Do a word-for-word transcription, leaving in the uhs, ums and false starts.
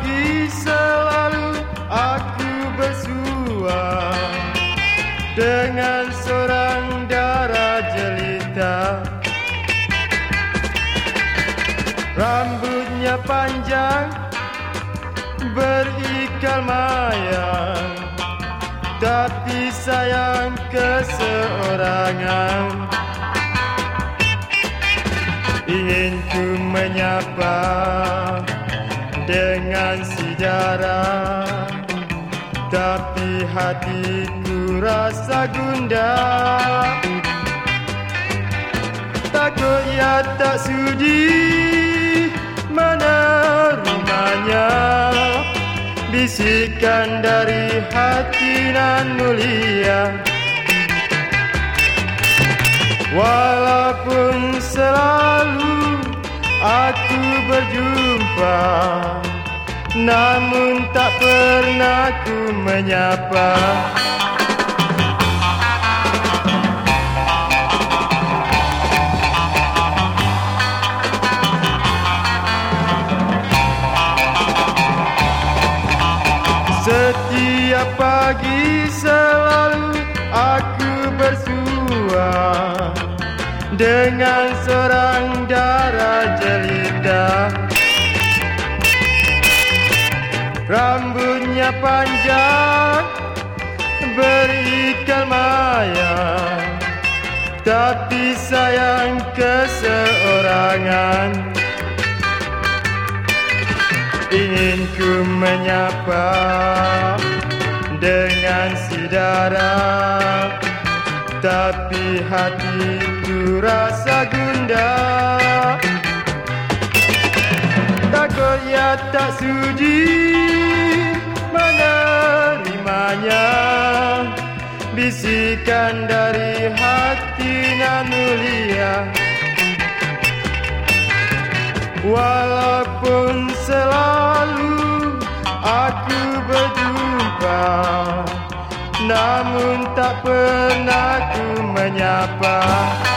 pagi selalu aku bersua dengan seorang darah jelita. Rambutnya panjang berikal mayang, tapi sayang keseorangan. Ingin ku menyapa dengan si darah, tapi hatiku rasa gundah. Takut ia tak sudi menerimanya, bisikan dari hati nan mulia. Walaupun selalu aku berjumpa, namun tak pernah ku menyapa. Setiap pagi selalu aku bersua dengan seorang darah jelita. Rambutnya panjang berikal mayang, tapi sayang keseorangan. Ingin ku menyapa dengan si darah, tapi hatiku rasa gundah. Takut ia tak sudi menerimanya, bisikan dari hati nan mulia. Walaupun selalu aku berjumpa, namun tak pernah ku menyapa.